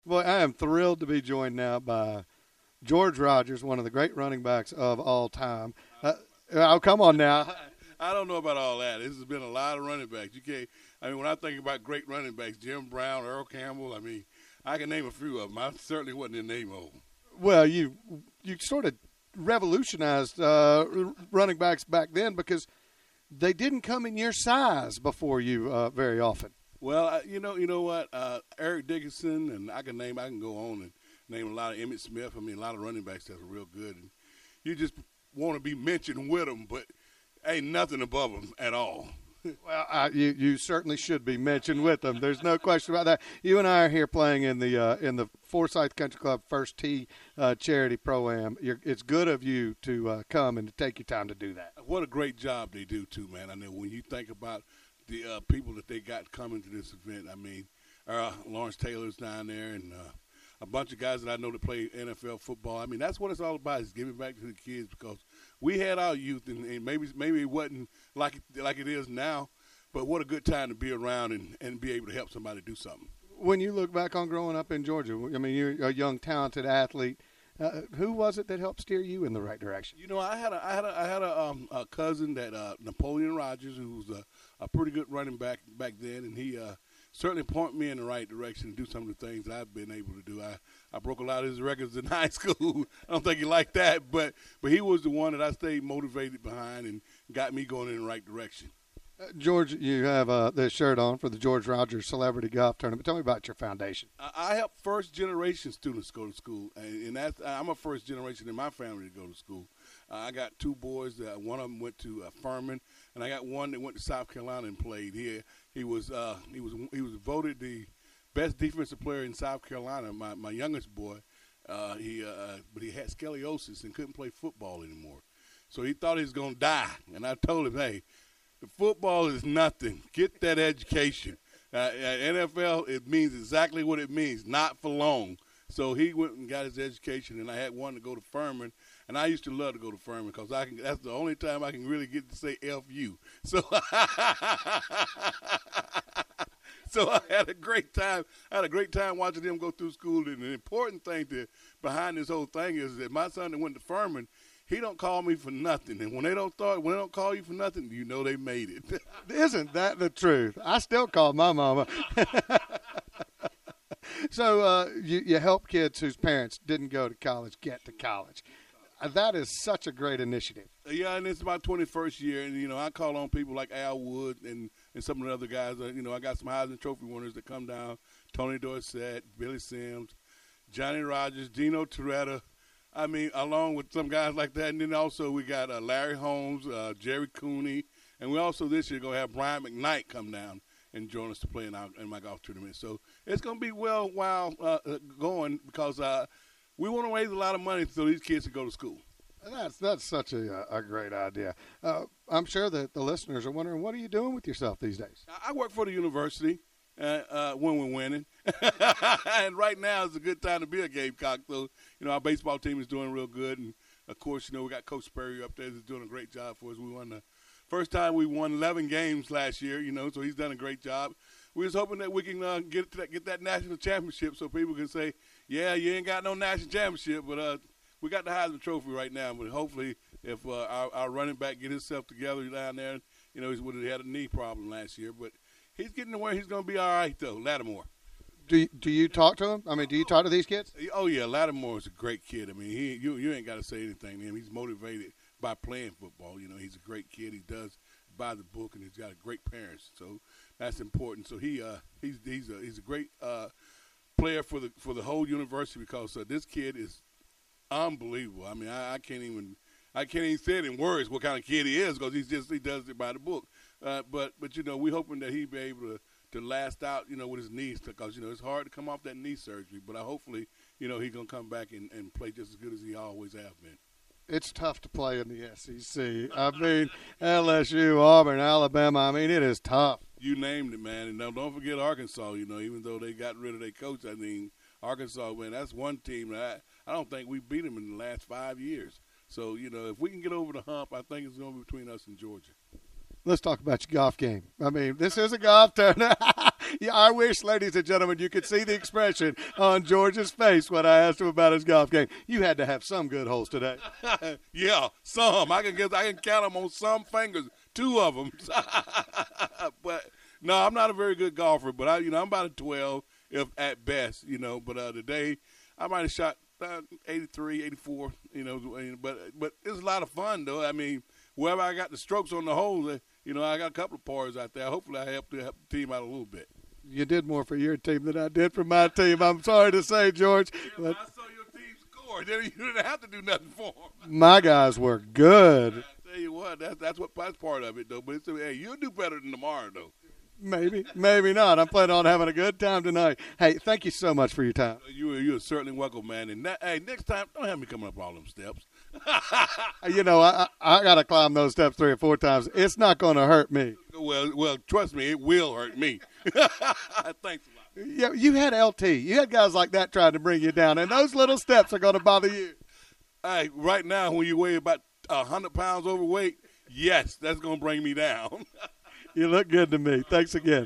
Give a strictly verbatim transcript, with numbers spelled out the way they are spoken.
Well, I am thrilled to be joined now by George Rogers, one of the great running backs of all time. Uh, oh, come on now. I don't know about all that. This has been a lot of running backs. You can't. I mean, when I think about great running backs, Jim Brown, Earl Campbell. I mean, I can name a few of them. I certainly wasn't in name of them. Well, you you sort of revolutionized uh, running backs back then because they didn't come in your size before you uh, very often. Well, I, you know, you know what? Uh, Eric Dickinson, and I can name. I can go on and name a lot of Emmitt Smith. I mean, a lot of running backs that are real good, and you just want to be mentioned with them, but ain't nothing above them at all. Well, I, you you certainly should be mentioned with them. There's no question about that. You and I are here playing in the uh, in the Forsyth Country Club First Tee uh, Charity Pro-Am. You're, it's good of you to uh, come and to take your time to do that. What a great job they do too, man. I know when you think about the uh, people that they got coming to this event. I mean, uh, Lawrence Taylor's down there, and uh, a bunch of guys that I know that play N F L football. I mean, that's what it's all about, is giving back to the kids, because we had our youth, and, and maybe maybe it wasn't like like it is now, but what a good time to be around and, and be able to help somebody do something. When you look back on growing up in Georgia, I mean, you're a young, talented athlete. Uh, who was it that helped steer you in the right direction? You know, I had a I had a I had a, um, a cousin that uh, Napoleon Rogers, who was a, a pretty good running back back then, and he uh, certainly pointed me in the right direction to do some of the things that I've been able to do. I, I broke a lot of his records in high school. I don't think he liked that, but but he was the one that I stayed motivated behind and got me going in the right direction. Uh, George, you have uh, this shirt on for the George Rogers Celebrity Golf Tournament. Tell me about your foundation. I, I help first-generation students go to school, and, and that's, I'm a first generation in my family to go to school. Uh, I got two boys. That one of them went to uh, Furman, and I got one that went to South Carolina and played here. He was uh, he was he was voted the best defensive player in South Carolina. My my youngest boy, uh, he uh, but he had scoliosis and couldn't play football anymore, so he thought he was gonna die. And I told him, hey, football is nothing. Get that education. Uh, at N F L, it means exactly what it means, not for long. So he went and got his education, and I had one to go to Furman. And I used to love to go to Furman because I can. That's the only time I can really get to say F U. So, so I had a great time. I had a great time watching them go through school. And the important thing to behind this whole thing is that my son that went to Furman, he don't call me for nothing. And when they don't start, when they don't call you for nothing, you know they made it. Isn't that the truth? I still call my mama. So uh, you, you help kids whose parents didn't go to college get to college. Uh, that is such a great initiative. Yeah, and it's my twenty-first year, and, you know, I call on people like Al Wood and, and some of the other guys. Uh, you know, I got some Heisman Trophy winners that come down, Tony Dorsett, Billy Sims, Johnny Rogers, Dino Toretta. I mean, along with some guys like that. And then also we got uh, Larry Holmes, uh, Jerry Cooney, and we also this year going to have Brian McKnight come down and join us to play in, our, in my golf tournament. So it's going to be well while uh, going because uh, we want to raise a lot of money so these kids can go to school. That's that's such a, a great idea. Uh, I'm sure that the listeners are wondering, what are you doing with yourself these days? I work for the university uh, uh, when we're winning. And right now is a good time to be a Gamecock. So, you know, our baseball team is doing real good. And, of course, you know, we got Coach Sperry up there who's doing a great job for us. We won the first time we won eleven games last year, you know, so he's done a great job. We're just hoping that we can uh, get that, get that national championship so people can say, yeah, you ain't got no national championship, but uh, we got the Heisman Trophy right now. But hopefully if uh, our, our running back get himself together down there, you know, he had a knee problem last year. But he's getting to where he's going to be all right, though, Lattimore. Do you, do you talk to him? I mean, do you talk to these kids? Oh, yeah, Lattimore is a great kid. I mean, he you, you ain't got to say anything to him. He's motivated by playing football. You know, he's a great kid. He does by the book, and he's got a great parents. So that's important. So he uh, he's he's a he's a great uh, player for the for the whole university because uh, this kid is unbelievable. I mean, I, I can't even I can't even say it in words what kind of kid he is because he's just he does it by the book. Uh, but but you know, we're hoping that he be able to. to last out, you know, with his knees because, you know, it's hard to come off that knee surgery. But I hopefully, you know, he's going to come back and, and play just as good as he always have been. It's tough to play in the S E C. I mean, L S U, Auburn, Alabama, I mean, it is tough. You named it, man. And don't, don't forget Arkansas, you know, even though they got rid of their coach. I mean, Arkansas, man, that's one team that I, I don't think we beat them in the last five years. So, you know, if we can get over the hump, I think it's going to be between us and Georgia. Let's talk about your golf game. I mean, this is a golf tournament. Yeah, I wish, ladies and gentlemen, you could see the expression on George's face when I asked him about his golf game. You had to have some good holes today. Yeah, some. I can guess. I can count them on some fingers. Two of them. But no, I'm not a very good golfer. But I, you know, I'm about a twelve, if at best. You know, but uh, today I might have shot uh, eighty-three, eighty-four. You know, but but it's a lot of fun though. I mean, wherever I got the strokes on the holes, you know, I got a couple of pars out there. Hopefully, I helped, help the team out a little bit. You did more for your team than I did for my team. I'm sorry to say, George. Yeah, but I saw your team score. Then you didn't have to do nothing for them. My guys were good. I tell you what, that's that's what that's part of it though. But it's, hey, you'll do better than tomorrow though. Maybe, maybe not. I'm planning on having a good time tonight. Hey, thank you so much for your time. You you're certainly welcome, man. And that, hey, next time, don't have me coming up all them steps. You know, I I, I got to climb those steps three or four times. It's not going to hurt me. Well, well, trust me, it will hurt me. Thanks a lot. Yeah, you had L T. You had guys like that trying to bring you down, and those little steps are going to bother you. Hey, right now, when you weigh about a hundred pounds overweight, yes, that's going to bring me down. You look good to me. Thanks again.